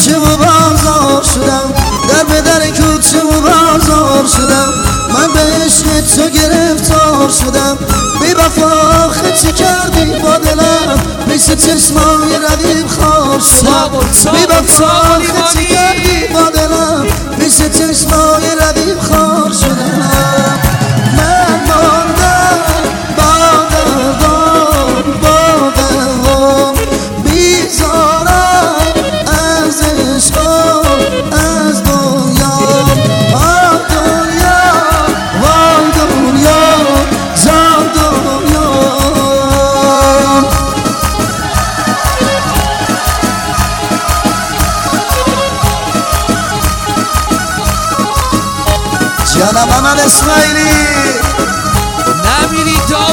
کوچه و بازار شدم، در به در کوچه و بازار شدم، من به عشق تو گرفتار شدم. بی وفا آخه چه کردی با دلم، پیش چشمای ردیف خار شدم. بی وفا آخه چه کردی با دلم، پیش چشمای ردیف خار شدم. من ماندم با دردم با دردم، بیزارم از عشق از دنیا. آه دنیا وای دنیا جان دنیا. جانم محمد اسماعیلی نمیری